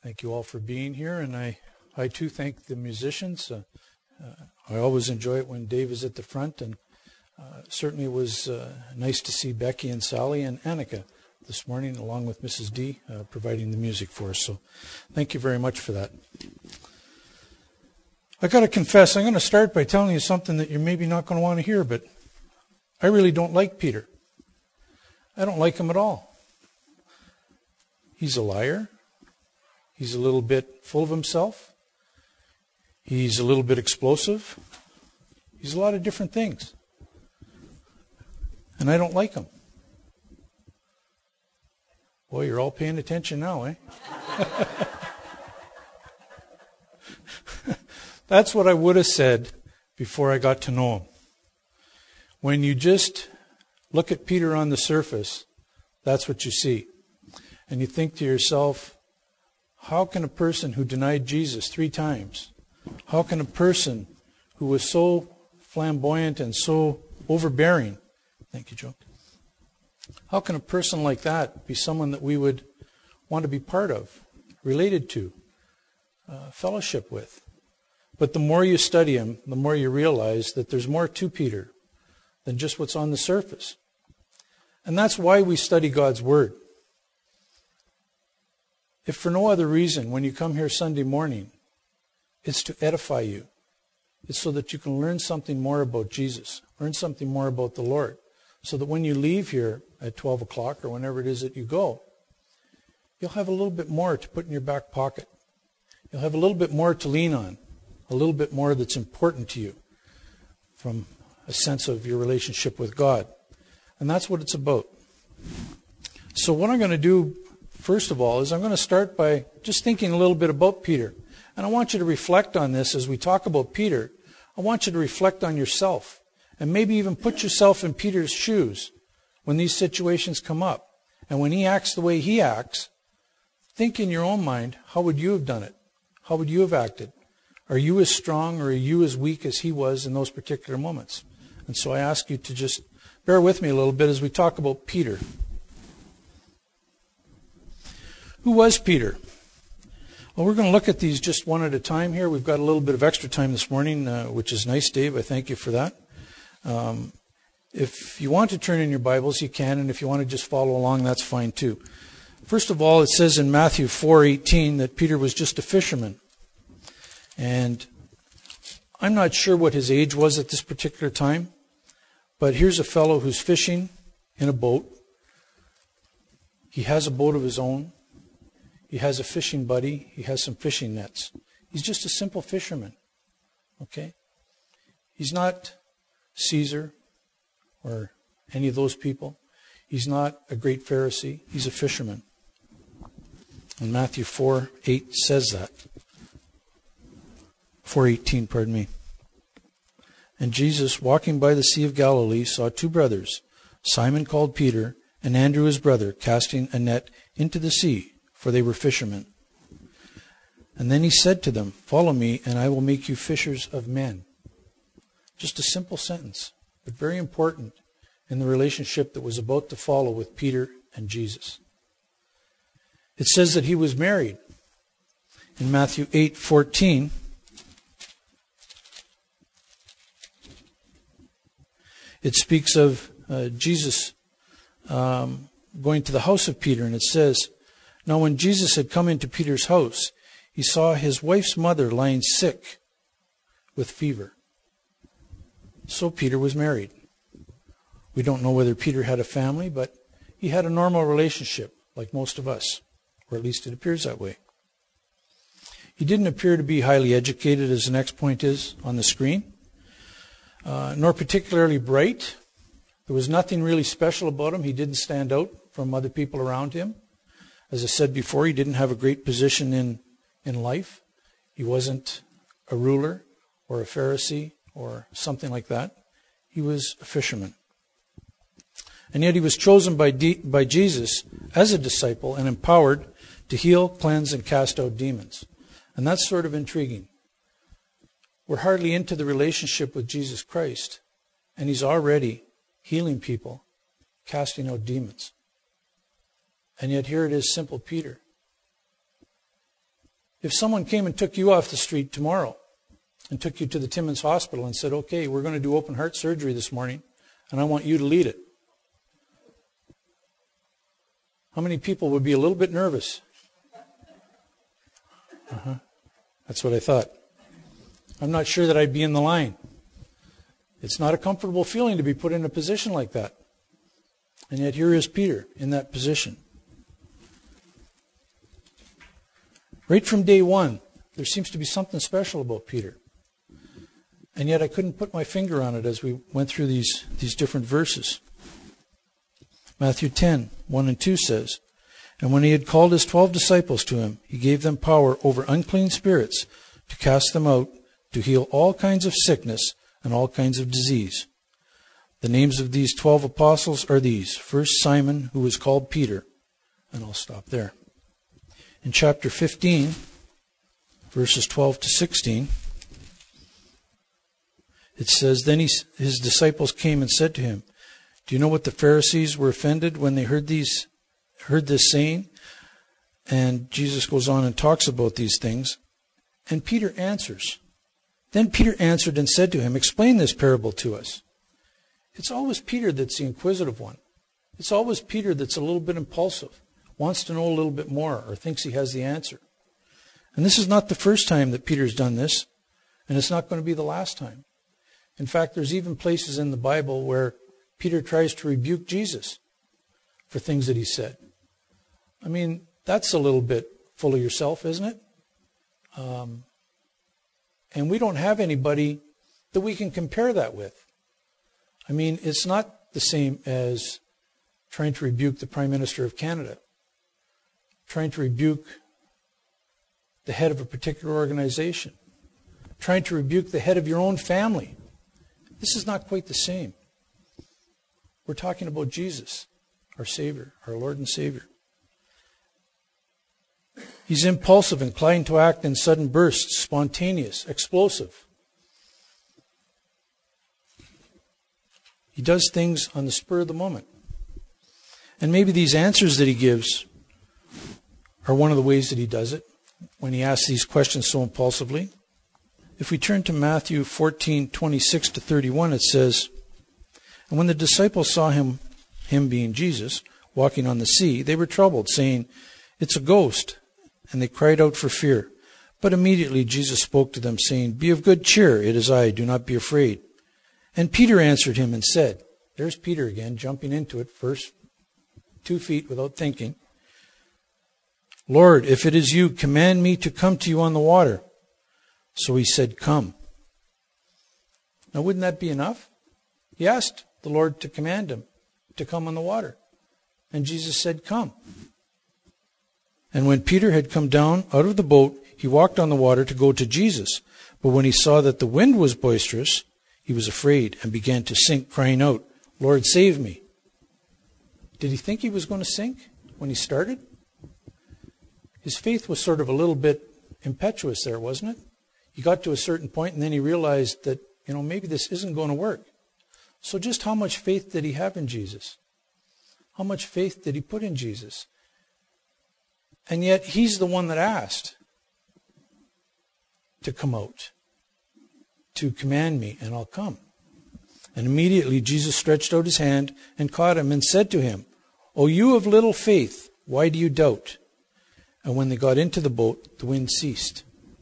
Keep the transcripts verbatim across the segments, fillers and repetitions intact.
Thank you all for being here, and I, I too thank the musicians. Uh, uh, I always enjoy it when Dave is at the front, and uh, certainly it was uh, nice to see Becky and Sally and Annika this morning, along with Missus D, uh, providing the music for us. So thank you very much for that. I got to confess, I'm going to start by telling you something that you're maybe not going to want to hear, but I really don't like Peter. I don't like him at all. He's a liar. He's a little bit full of himself. He's a little bit explosive. He's a lot of different things. And I don't like him. Boy, you're all paying attention now, eh? That's what I would have said before I got to know him. When you just look at Peter on the surface, that's what you see. And you think to yourself, how can a person who denied Jesus three times, how can a person who was so flamboyant and so overbearing, thank you, Joe, how can a person like that be someone that we would want to be part of, related to, uh, fellowship with? But the more you study him, the more you realize that there's more to Peter than just what's on the surface. And that's why we study God's Word. If for no other reason, when you come here Sunday morning, it's to edify you. It's so that you can learn something more about Jesus, learn something more about the Lord, so that when you leave here at twelve o'clock or whenever it is that you go, you'll have a little bit more to put in your back pocket. You'll have a little bit more to lean on, a little bit more that's important to you from a sense of your relationship with God. And that's what it's about. So what I'm going to do, first of all, is I'm going to start by just thinking a little bit about Peter. And I want you to reflect on this as we talk about Peter. I want you to reflect on yourself and maybe even put yourself in Peter's shoes when these situations come up. And when he acts the way he acts, think in your own mind, how would you have done it? How would you have acted? Are you as strong or are you as weak as he was in those particular moments? And so I ask you to just bear with me a little bit as we talk about Peter. Who was Peter? Well, we're going to look at these just one at a time here. We've got a little bit of extra time this morning, uh, which is nice, Dave. I thank you for that. Um, if you want to turn in your Bibles, you can, and if you want to just follow along, that's fine too. First of all, it says in Matthew four eighteen that Peter was just a fisherman. And I'm not sure what his age was at this particular time, but here's a fellow who's fishing in a boat. He has a boat of his own. He has a fishing buddy. He has some fishing nets. He's just a simple fisherman. Okay? He's not Caesar or any of those people. He's not a great Pharisee. He's a fisherman. And Matthew four eight says that. four eighteen, pardon me. And Jesus, walking by the Sea of Galilee, saw two brothers, Simon called Peter, and Andrew his brother, casting a net into the sea, for they were fishermen. And then he said to them, follow me, and I will make you fishers of men. Just a simple sentence, but very important in the relationship that was about to follow with Peter and Jesus. It says that he was married. In Matthew eight fourteen, it speaks of uh, Jesus um, going to the house of Peter, and it says, now when Jesus had come into Peter's house, he saw his wife's mother lying sick with fever. So Peter was married. We don't know whether Peter had a family, but he had a normal relationship, like most of us, or at least it appears that way. He didn't appear to be highly educated, as the next point is on the screen, uh, nor particularly bright. There was nothing really special about him. He didn't stand out from other people around him. As I said before, he didn't have a great position in, in life. He wasn't a ruler or a Pharisee or something like that. He was a fisherman. And yet he was chosen by, D, by Jesus as a disciple and empowered to heal, cleanse, and cast out demons. And that's sort of intriguing. We're hardly into the relationship with Jesus Christ, and he's already healing people, casting out demons. And yet here it is, simple Peter. If someone came and took you off the street tomorrow and took you to the Timmins Hospital and said, okay, we're going to do open heart surgery this morning, and I want you to lead it, how many people would be a little bit nervous? Uh-huh. That's what I thought. I'm not sure that I'd be in the line. It's not a comfortable feeling to be put in a position like that. And yet here is Peter in that position. Right from day one, there seems to be something special about Peter. And yet I couldn't put my finger on it as we went through these, these different verses. Matthew ten, one and two says, and when he had called his twelve disciples to him, he gave them power over unclean spirits to cast them out, to heal all kinds of sickness and all kinds of disease. The names of these twelve apostles are these. First, Simon, who was called Peter. And I'll stop there. In chapter fifteen, verses twelve to sixteen, it says, then he, his disciples came and said to him, do you know what the Pharisees were offended when they heard these, heard this saying? And Jesus goes on and talks about these things. And Peter answers. Then Peter answered and said to him, explain this parable to us. It's always Peter that's the inquisitive one. It's always Peter that's a little bit impulsive, wants to know a little bit more, or thinks he has the answer. And this is not the first time that Peter's done this, and it's not going to be the last time. In fact, there's even places in the Bible where Peter tries to rebuke Jesus for things that he said. I mean, that's a little bit full of yourself, isn't it? Um, and we don't have anybody that we can compare that with. I mean, it's not the same as trying to rebuke the Prime Minister of Canada, trying to rebuke the head of a particular organization, trying to rebuke the head of your own family. This is not quite the same. We're talking about Jesus, our Savior, our Lord and Savior. He's impulsive, inclined to act in sudden bursts, spontaneous, explosive. He does things on the spur of the moment. And maybe these answers that he gives are one of the ways that he does it, when he asks these questions so impulsively. If we turn to Matthew fourteen, twenty-six to thirty-one, it says, and when the disciples saw him, him being Jesus, walking on the sea, they were troubled, saying, it's a ghost. And they cried out for fear. But immediately Jesus spoke to them, saying, be of good cheer, it is I, do not be afraid. And Peter answered him and said, there's Peter again, jumping into it, first two feet without thinking. Lord, if it is you, command me to come to you on the water. So he said, come. Now, wouldn't that be enough? He asked the Lord to command him to come on the water. And Jesus said, come. And when Peter had come down out of the boat, he walked on the water to go to Jesus. But when he saw that the wind was boisterous, he was afraid and began to sink, crying out, Lord, save me. Did he think he was going to sink when he started? His faith was sort of a little bit impetuous there, wasn't it? He got to a certain point and then he realized that, you know, maybe this isn't going to work. So just how much faith did he have in Jesus? How much faith did he put in Jesus? And yet he's the one that asked to come out, to command me, and I'll come. And immediately Jesus stretched out his hand and caught him and said to him, O you of little faith, why do you doubt? And when they got into the boat, the wind ceased.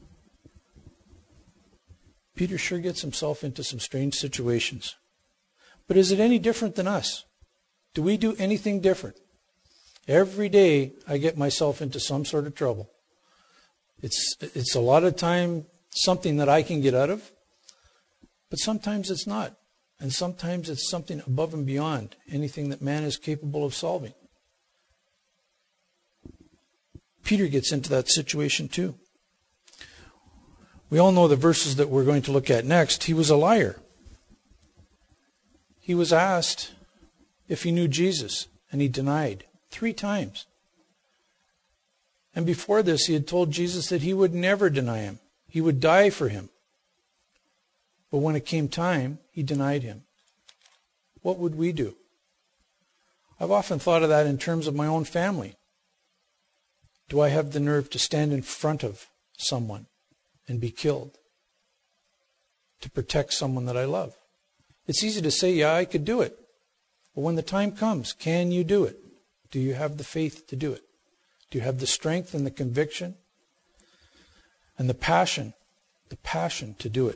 Peter sure gets himself into some strange situations. But is it any different than us? Do we do anything different? Every day I get myself into some sort of trouble. It's it's a lot of time something that I can get out of, but sometimes it's not. And sometimes it's something above and beyond anything that man is capable of solving. Peter gets into that situation too. We all know the verses that we're going to look at next. He was a liar. He was asked if he knew Jesus, and he denied three times. And before this, he had told Jesus that he would never deny him. He would die for him. But when it came time, he denied him. What would we do? I've often thought of that in terms of my own family. Do I have the nerve to stand in front of someone and be killed to protect someone that I love? It's easy to say, yeah, I could do it. But when the time comes, can you do it? Do you have the faith to do it? Do you have the strength and the conviction and the passion, the passion to do it?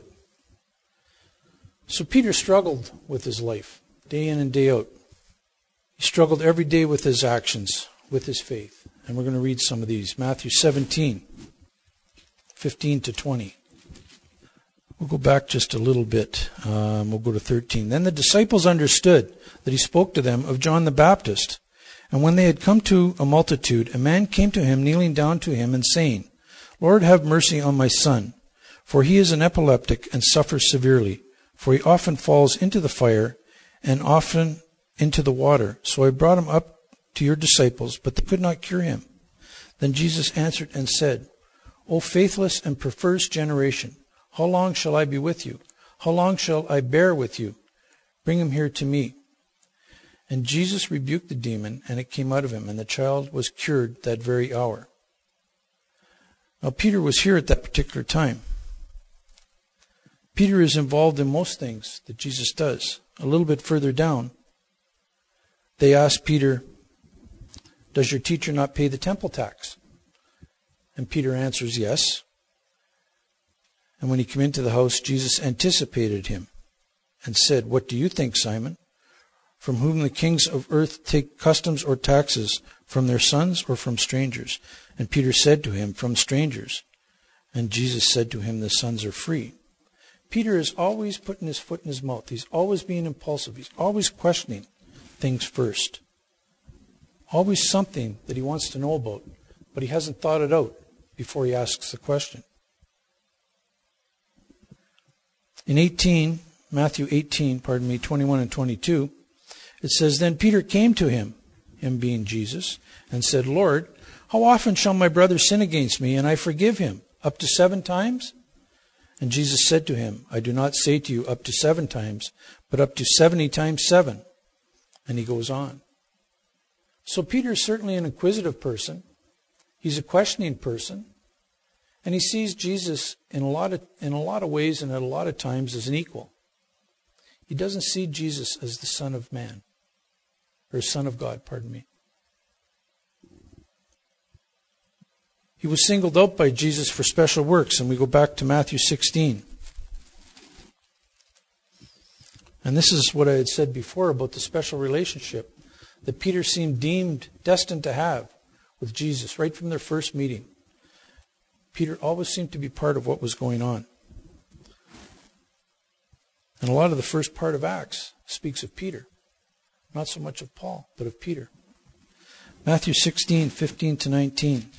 So Peter struggled with his life, day in and day out. He struggled every day with his actions, with his faith. And we're going to read some of these. Matthew seventeen, fifteen to twenty. We'll go back just a little bit. Um, we'll go to thirteen. Then the disciples understood that he spoke to them of John the Baptist. And when they had come to a multitude, a man came to him, kneeling down to him and saying, Lord, have mercy on my son, for he is an epileptic and suffers severely. For he often falls into the fire and often into the water. So I brought him up to your disciples, but they could not cure him. Then Jesus answered and said, O faithless and perverse generation, how long shall I be with you? How long shall I bear with you? Bring him here to me. And Jesus rebuked the demon, and it came out of him, and the child was cured that very hour. Now Peter was here at that particular time. Peter is involved in most things that Jesus does. A little bit further down, they asked Peter, does your teacher not pay the temple tax? And Peter answers, yes. And when he came into the house, Jesus anticipated him and said, what do you think, Simon? From whom the kings of earth take customs or taxes, from their sons or from strangers? And Peter said to him, from strangers. And Jesus said to him, the sons are free. Peter is always putting his foot in his mouth. He's always being impulsive. He's always questioning things first. Always something that he wants to know about, but he hasn't thought it out before he asks the question. In eighteen, Matthew eighteen, pardon me, twenty-one and twenty-two, it says, Then Peter came to him, him being Jesus, and said, Lord, how often shall my brother sin against me, and I forgive him? Up to seven times? And Jesus said to him, I do not say to you up to seven times, but up to seventy times seven. And he goes on. So Peter is certainly an inquisitive person. He's a questioning person. And he sees Jesus in a lot of, in a lot of ways and at a lot of times as an equal. He doesn't see Jesus as the Son of Man. Or Son of God, pardon me. He was singled out by Jesus for special works, and we go back to Matthew sixteen. And this is what I had said before about the special relationship that Peter seemed deemed, destined to have with Jesus right from their first meeting. Peter always seemed to be part of what was going on. And a lot of the first part of Acts speaks of Peter. Not so much of Paul, but of Peter. Matthew sixteen, fifteen to nineteen.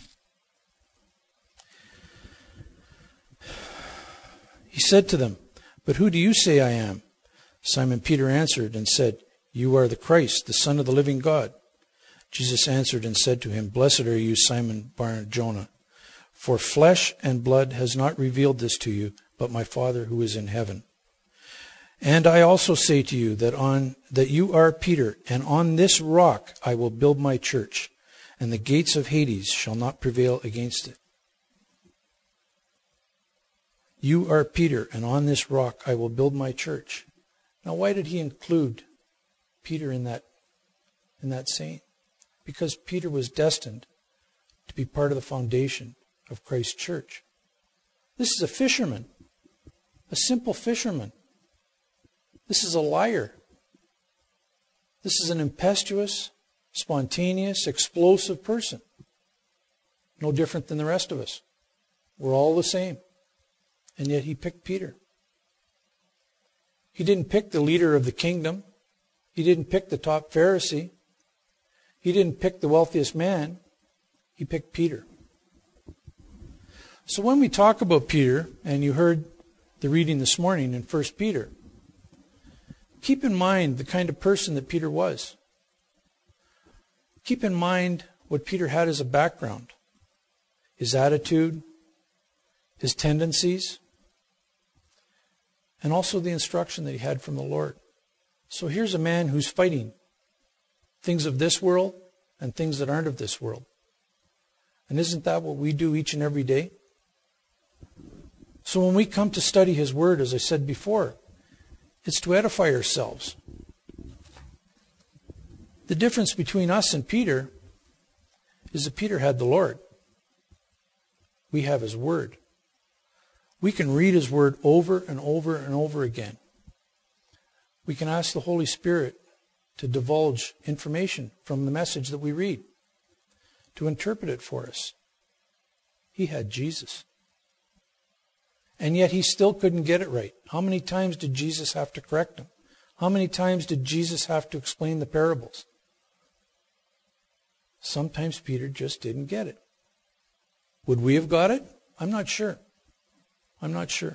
He said to them, But who do you say I am? Simon Peter answered and said, You are the Christ, the Son of the living God. Jesus answered and said to him, Blessed are you, Simon Bar-Jonah, for flesh and blood has not revealed this to you, but my Father who is in heaven. And I also say to you that on that you are Peter, and on this rock I will build my church, and the gates of Hades shall not prevail against it. You are Peter, and on this rock I will build my church. Now, why did he include Peter in that, in that saying? Because Peter was destined to be part of the foundation of Christ's church. This is a fisherman, a simple fisherman. This is a liar. This is an impetuous, spontaneous, explosive person. No different than the rest of us. We're all the same. And yet he picked Peter. He didn't pick the leader of the kingdom. He didn't pick the top Pharisee. He didn't pick the wealthiest man. He picked Peter. So when we talk about Peter, and you heard the reading this morning in First Peter, keep in mind the kind of person that Peter was. Keep in mind what Peter had as a background. His attitude, his tendencies, and also the instruction that he had from the Lord. So here's a man who's fighting things of this world and things that aren't of this world. And isn't that what we do each and every day? So when we come to study His Word, as I said before, it's to edify ourselves. The difference between us and Peter is that Peter had the Lord. We have His Word. We can read His Word over and over and over again. We can ask the Holy Spirit to divulge information from the message that we read, to interpret it for us. He had Jesus. And yet he still couldn't get it right. How many times did Jesus have to correct him? How many times did Jesus have to explain the parables? Sometimes Peter just didn't get it. Would we have got it? I'm not sure. I'm not sure.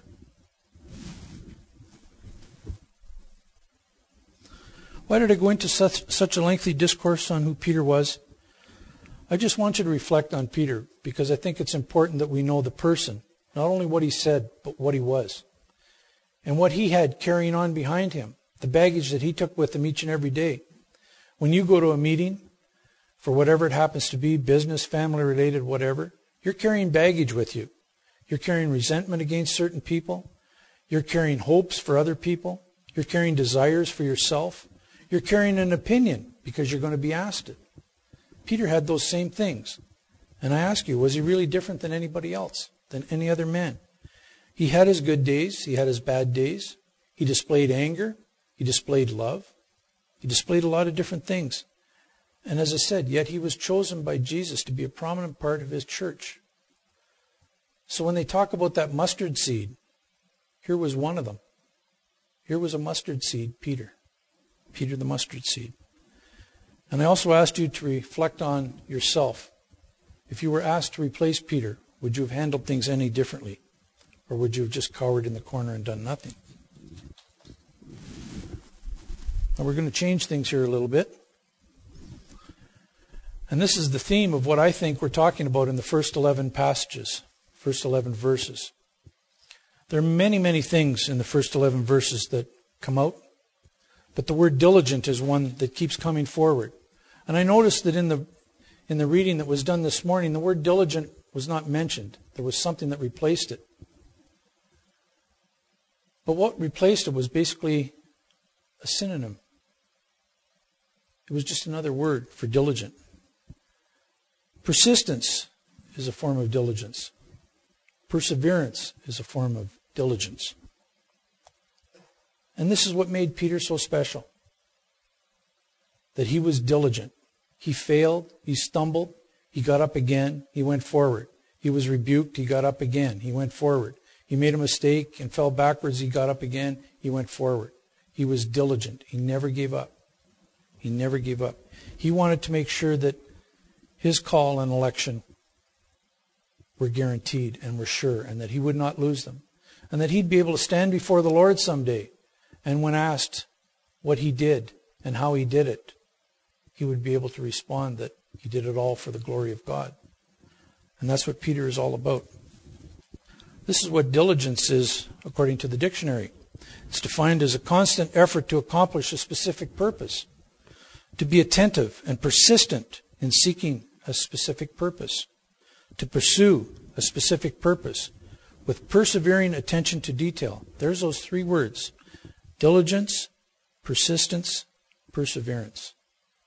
Why did I go into such, such a lengthy discourse on who Peter was? I just want you to reflect on Peter, because I think it's important that we know the person, not only what he said, but what he was. And what he had carrying on behind him, the baggage that he took with him each and every day. When you go to a meeting, for whatever it happens to be, business, family related, whatever, you're carrying baggage with you. You're carrying resentment against certain people. You're carrying hopes for other people. You're carrying desires for yourself. You're carrying an opinion because you're going to be asked it. Peter had those same things. And I ask you, was he really different than anybody else, than any other man? He had his good days. He had his bad days. He displayed anger. He displayed love. He displayed a lot of different things. And as I said, yet he was chosen by Jesus to be a prominent part of His church. So when they talk about that mustard seed, here was one of them. Here was a mustard seed, Peter. Peter the mustard seed. And I also asked you to reflect on yourself. If you were asked to replace Peter, would you have handled things any differently? Or would you have just cowered in the corner and done nothing? Now we're going to change things here a little bit. And this is the theme of what I think we're talking about in the first eleven passages, first eleven verses. There are many, many things in the first eleven verses that come out, but the word diligent is one that keeps coming forward. And I noticed that in the in the reading that was done this morning, the word diligent was not mentioned. There was something that replaced it. But what replaced it was basically a synonym. It was just another word for diligent. Persistence is a form of diligence. Perseverance is a form of diligence. And this is what made Peter so special. That he was diligent. He failed, he stumbled, he got up again, he went forward. He was rebuked, he got up again, he went forward. He made a mistake and fell backwards, he got up again, he went forward. He was diligent. He never gave up. He never gave up. He wanted to make sure that his call and election were guaranteed and were sure, and that he would not lose them. And that he'd be able to stand before the Lord someday. And when asked what he did and how he did it, he would be able to respond that he did it all for the glory of God. And that's what Peter is all about. This is what diligence is according to the dictionary. It's defined as a constant effort to accomplish a specific purpose. To be attentive and persistent in seeking a specific purpose. To pursue a specific purpose with persevering attention to detail. There's those three words. Diligence, persistence, perseverance.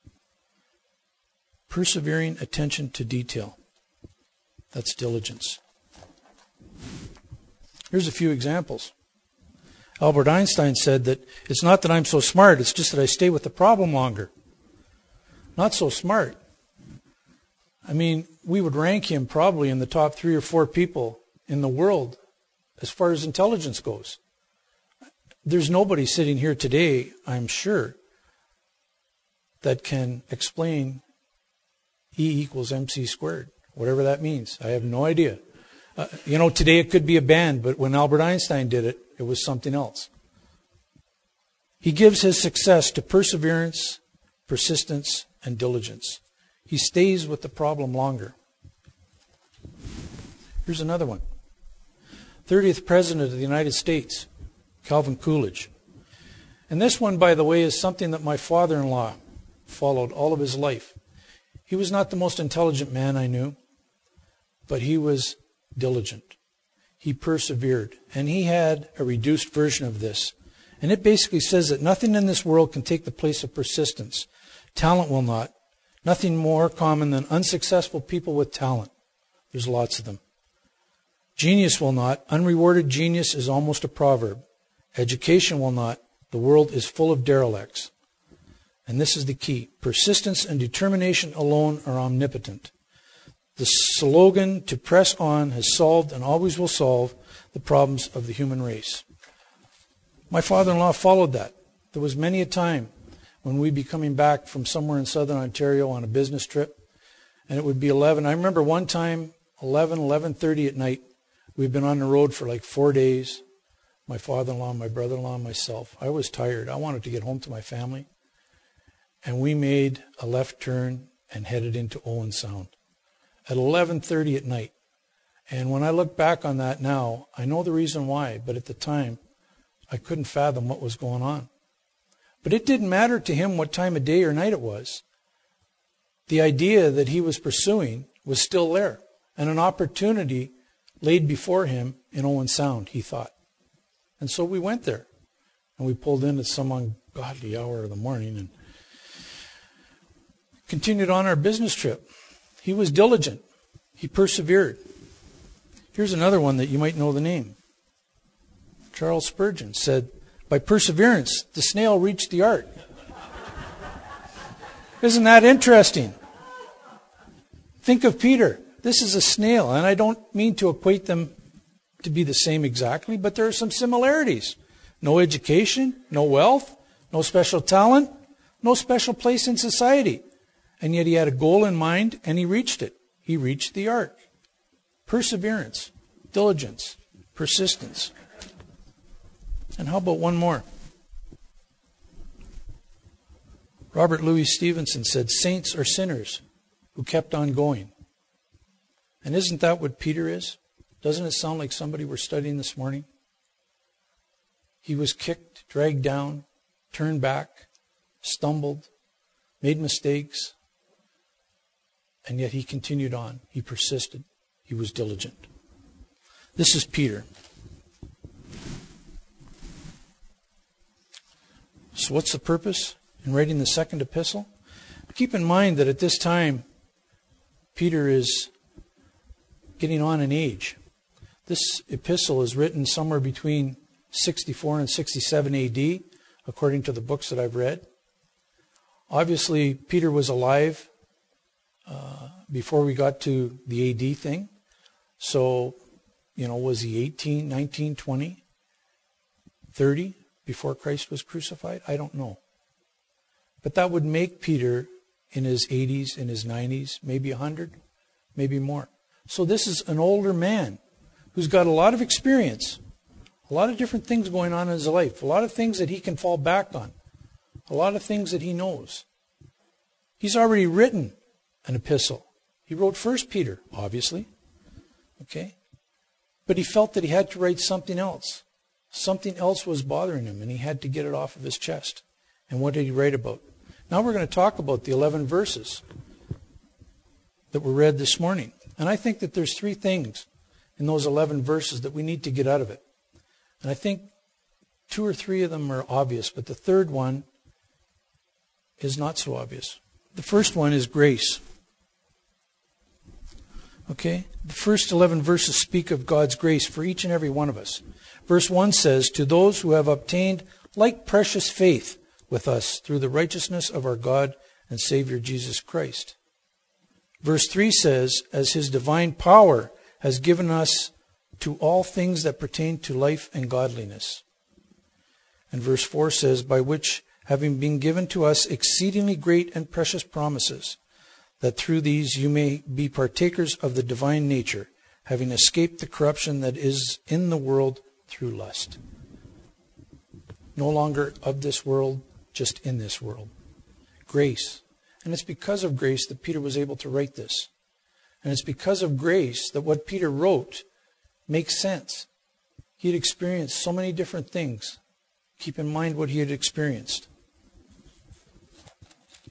Persevering attention to detail. That's diligence. Here's a few examples. Albert Einstein said that it's not that I'm so smart, it's just that I stay with the problem longer. Not so smart. I mean, we would rank him probably in the top three or four people in the world as far as intelligence goes. There's nobody sitting here today, I'm sure, that can explain E equals mc squared, whatever that means. I have no idea. Uh, you know, today it could be a band, but when Albert Einstein did it, it was something else. He gives his success to perseverance, persistence, and diligence. He stays with the problem longer. Here's another one. thirtieth President of the United States, Calvin Coolidge. And this one, by the way, is something that my father-in-law followed all of his life. He was not the most intelligent man I knew, but he was diligent. he persevered. And he had a reduced version of this. And it basically says that nothing in this world can take the place of persistence. Talent will not. Nothing more common than unsuccessful people with talent. There's lots of them. Genius will not. Unrewarded genius is almost a proverb. Education will not. The world is full of derelicts. And this is the key. Persistence and determination alone are omnipotent. The slogan to press on has solved and always will solve the problems of the human race. My father-in-law followed that. There was many a time when we'd be coming back from somewhere in southern Ontario on a business trip, and it would be eleven. I remember one time, eleven, eleven thirty at night, we'd been on the road for like four days. My father-in-law, my brother-in-law, and myself. I was tired. I wanted to get home to my family. And we made a left turn and headed into Owen Sound at eleven thirty at night. And when I look back on that now, I know the reason why, but at the time, I couldn't fathom what was going on. But it didn't matter to him what time of day or night it was. The idea that he was pursuing was still there, and an opportunity laid before him in Owen Sound, he thought. And so we went there, and we pulled in at some ungodly hour of the morning and continued on our business trip. He was diligent. He persevered. Here's another one that you might know the name. Charles Spurgeon said, by perseverance, the snail reached the ark. Isn't that interesting? Think of Peter. This is a snail, and I don't mean to equate them to be the same exactly, but there are some similarities. No education, no wealth, no special talent, no special place in society. And yet he had a goal in mind, and he reached it. He reached the ark. Perseverance, diligence, persistence. And how about one more? Robert Louis Stevenson said, saints are sinners who kept on going. And isn't that what Peter is? Doesn't it sound like somebody we're studying this morning? He was kicked, dragged down, turned back, stumbled, made mistakes, and yet he continued on. He persisted. He was diligent. This is Peter. So what's the purpose in writing the second epistle? Keep in mind that at this time, Peter is getting on in age. This epistle is written somewhere between sixty-four and sixty-seven A D, according to the books that I've read. Obviously, Peter was alive uh, before we got to the A D thing. So, you know, was he eighteen, nineteen, twenty, thirty before Christ was crucified? I don't know. But that would make Peter in his eighties, in his nineties, maybe one hundred, maybe more. So this is an older man who's got a lot of experience, a lot of different things going on in his life, a lot of things that he can fall back on, a lot of things that he knows. He's already written an epistle. He wrote First Peter, obviously. Okay? But he felt that he had to write something else. Something else was bothering him, and he had to get it off of his chest. And what did he write about? Now we're going to talk about the eleven verses that were read this morning. And I think that there's three things in those eleven verses that we need to get out of it. And I think two or three of them are obvious, but the third one is not so obvious. The first one is grace. Okay? The first eleven verses speak of God's grace for each and every one of us. Verse one says, to those who have obtained like precious faith with us through the righteousness of our God and Savior Jesus Christ. Verse three says, as his divine power has given us to all things that pertain to life and godliness. And verse four says, by which having been given to us exceedingly great and precious promises, that through these you may be partakers of the divine nature, having escaped the corruption that is in the world through lust. No longer of this world, just in this world. Grace. And it's because of grace that Peter was able to write this. And it's because of grace that what Peter wrote makes sense. He had experienced so many different things. Keep in mind what he had experienced.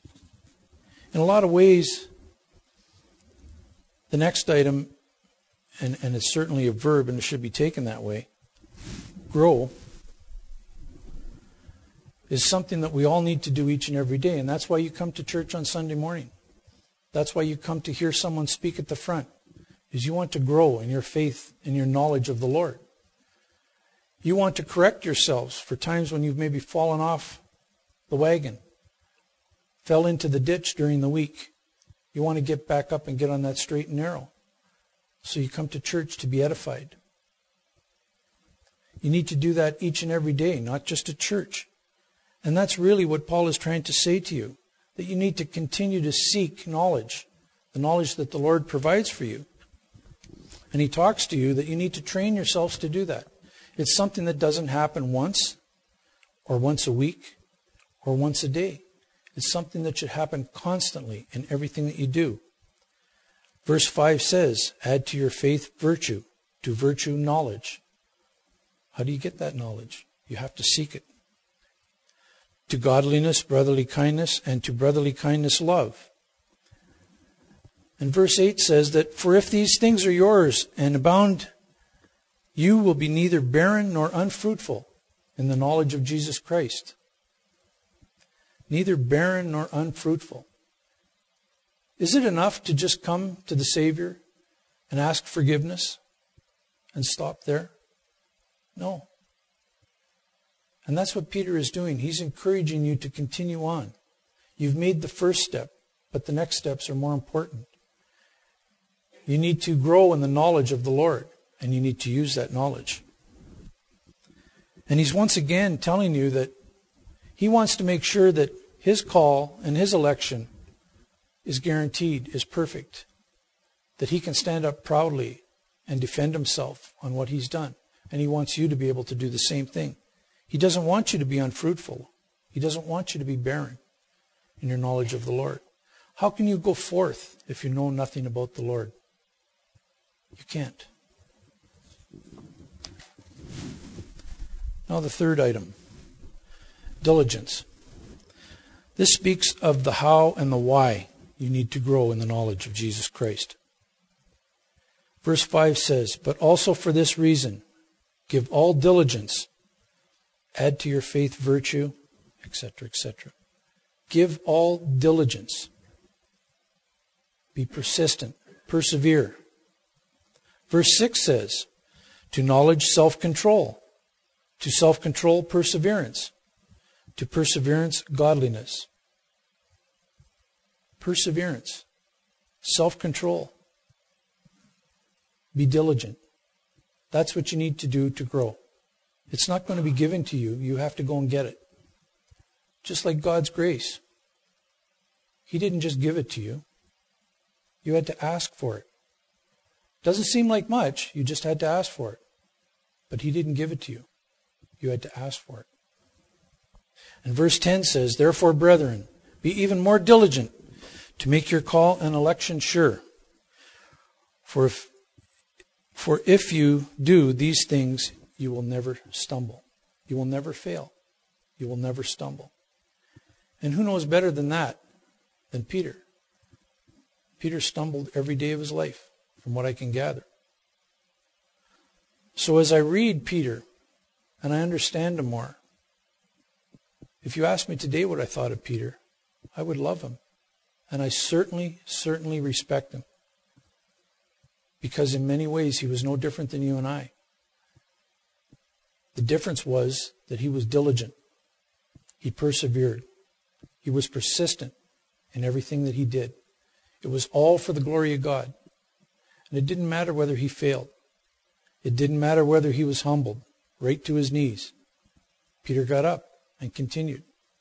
In a lot of ways, the next item and, and it's certainly a verb and it should be taken that way, grow, is something that we all need to do each and every day. And that's why you come to church on Sunday morning. That's why you come to hear someone speak at the front, is you want to grow in your faith and your knowledge of the Lord. You want to correct yourselves for times when you've maybe fallen off the wagon, fell into the ditch during the week. You want to get back up and get on that straight and narrow. So you come to church to be edified. You need to do that each and every day, not just at church. And that's really what Paul is trying to say to you, that you need to continue to seek knowledge, the knowledge that the Lord provides for you. And he talks to you that you need to train yourselves to do that. It's something that doesn't happen once, or once a week, or once a day. It's something that should happen constantly in everything that you do. Verse five says, add to your faith virtue, to virtue knowledge. How do you get that knowledge? You have to seek it. To godliness, brotherly kindness, and to brotherly kindness, love. And verse eight says that, for if these things are yours and abound, you will be neither barren nor unfruitful in the knowledge of Jesus Christ. Neither barren nor unfruitful. Is it enough to just come to the Savior and ask forgiveness and stop there? No. And that's what Peter is doing. He's encouraging you to continue on. You've made the first step, but the next steps are more important. You need to grow in the knowledge of the Lord, and you need to use that knowledge. And he's once again telling you that he wants to make sure that his call and his election is guaranteed, is perfect, that he can stand up proudly and defend himself on what he's done. And he wants you to be able to do the same thing. He doesn't want you to be unfruitful. He doesn't want you to be barren in your knowledge of the Lord. How can you go forth if you know nothing about the Lord? You can't. Now the third item, diligence. This speaks of the how and the why you need to grow in the knowledge of Jesus Christ. Verse five says, but also for this reason, give all diligence, add to your faith virtue, et cetera, et cetera. Give all diligence. Be persistent. Persevere. Verse six says, to knowledge, self-control. To self-control, perseverance. To perseverance, godliness. Perseverance. Self-control. Be diligent. That's what you need to do to grow. It's not going to be given to you. You have to go and get it. Just like God's grace. He didn't just give it to you. You had to ask for it. Doesn't seem like much. You just had to ask for it. But he didn't give it to you. You had to ask for it. And verse ten says, therefore, brethren, be even more diligent to make your call and election sure. For if, for if you do these things, you will never stumble. You will never fail. You will never stumble. And who knows better than that than Peter? Peter stumbled every day of his life, from what I can gather. So as I read Peter, and I understand him more, if you asked me today what I thought of Peter, I would love him. And I certainly, certainly respect him. Because in many ways he was no different than you and I. The difference was that he was diligent. He persevered. He was persistent in everything that he did. It was all for the glory of God. And it didn't matter whether he failed. It didn't matter whether he was humbled, right to his knees. Peter got up and continued.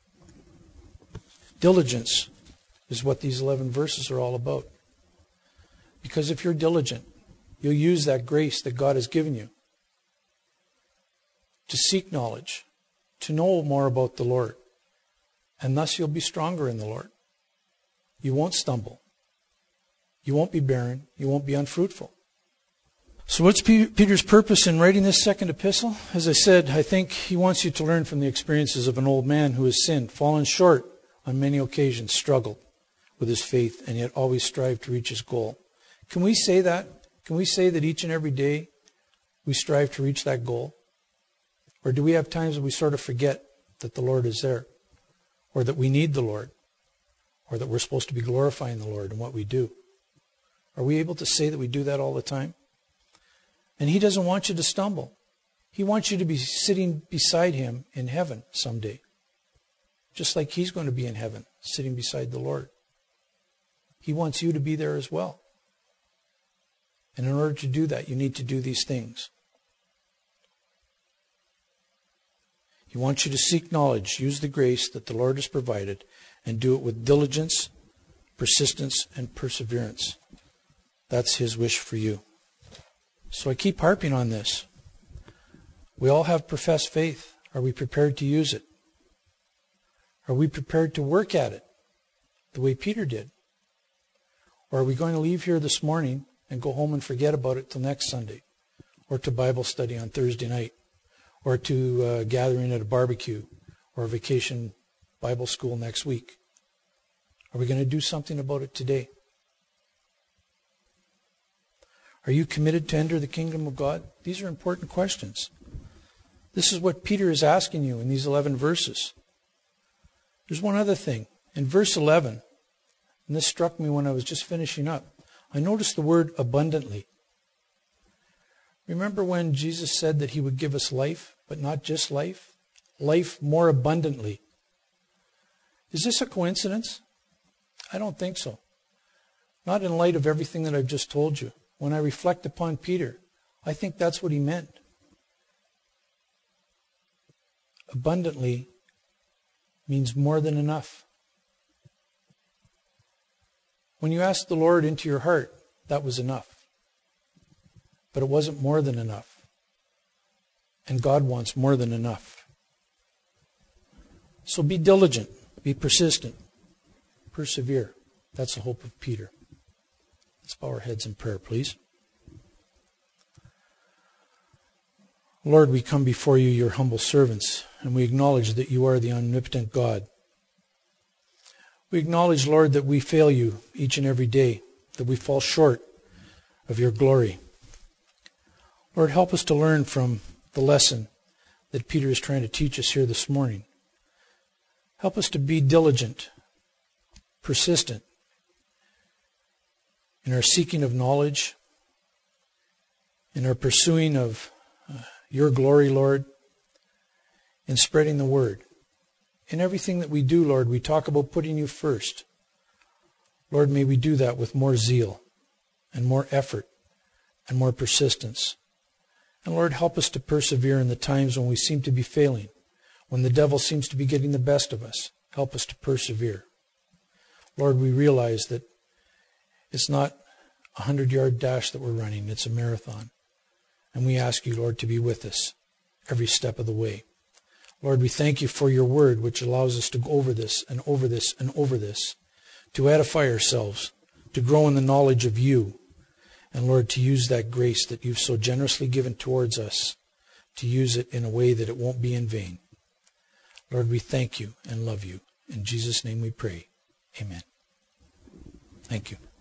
Diligence is what these eleven verses are all about. Because if you're diligent, you'll use that grace that God has given you to seek knowledge, to know more about the Lord. And thus you'll be stronger in the Lord. You won't stumble. You won't be barren. You won't be unfruitful. So what's Peter's purpose in writing this second epistle? As I said, I think he wants you to learn from the experiences of an old man who has sinned, fallen short on many occasions, struggled with his faith, and yet always strived to reach his goal. Can we say that? Can we say that each and every day we strive to reach that goal? Or do we have times when we sort of forget that the Lord is there? Or that we need the Lord? Or that we're supposed to be glorifying the Lord in what we do? Are we able to say that we do that all the time? And He doesn't want you to stumble. He wants you to be sitting beside Him in heaven someday. Just like He's going to be in heaven, sitting beside the Lord. He wants you to be there as well. And in order to do that, you need to do these things. He wants you to seek knowledge, use the grace that the Lord has provided, and do it with diligence, persistence, and perseverance. That's His wish for you. So I keep harping on this. We all have professed faith. Are we prepared to use it? Are we prepared to work at it the way Peter did? Or are we going to leave here this morning and go home and forget about it till next Sunday? Or to Bible study on Thursday night? Or to uh, gathering at a barbecue? Or a vacation Bible school next week? Are we going to do something about it today? Are you committed to enter the kingdom of God? These are important questions. This is what Peter is asking you in these eleven verses. There's one other thing. In verse eleven, and this struck me when I was just finishing up, I noticed the word abundantly. Remember when Jesus said that He would give us life, but not just life? Life more abundantly. Is this a coincidence? I don't think so. Not in light of everything that I've just told you. When I reflect upon Peter, I think that's what he meant. Abundantly means more than enough. When you asked the Lord into your heart, that was enough. But it wasn't more than enough. And God wants more than enough. So be diligent, be persistent, persevere. That's the hope of Peter. Let's bow our heads in prayer, please. Lord, we come before you, your humble servants, and we acknowledge that you are the omnipotent God. We acknowledge, Lord, that we fail you each and every day, that we fall short of your glory. Lord, help us to learn from the lesson that Peter is trying to teach us here this morning. Help us to be diligent, persistent in our seeking of knowledge, in our pursuing of uh, your glory, Lord, in spreading the word. In everything that we do, Lord, we talk about putting you first. Lord, may we do that with more zeal and more effort and more persistence. And Lord, help us to persevere in the times when we seem to be failing, when the devil seems to be getting the best of us. Help us to persevere. Lord, we realize that it's not a hundred-yard dash that we're running. It's a marathon. And we ask you, Lord, to be with us every step of the way. Lord, we thank you for your word, which allows us to go over this and over this and over this, to edify ourselves, to grow in the knowledge of you, and Lord, to use that grace that you've so generously given towards us, to use it in a way that it won't be in vain. Lord, we thank you and love you. In Jesus' name we pray. Amen. Thank you.